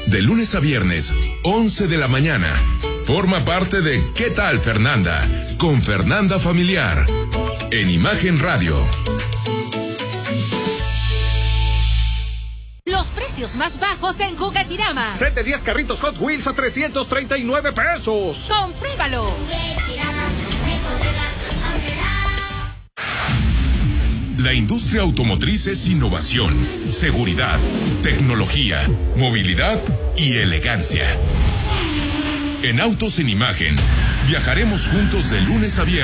De lunes a viernes, 11 de la mañana. Forma parte de ¿Qué tal, Fernanda? Con Fernanda Familiar. En Imagen Radio. Los precios más bajos en Juguetirama. Set de 10 carritos Hot Wheels a 339 pesos. ¡Compruébalo! La industria automotriz es innovación, seguridad, tecnología, movilidad y elegancia. En Autos en Imagen, viajaremos juntos de lunes a viernes.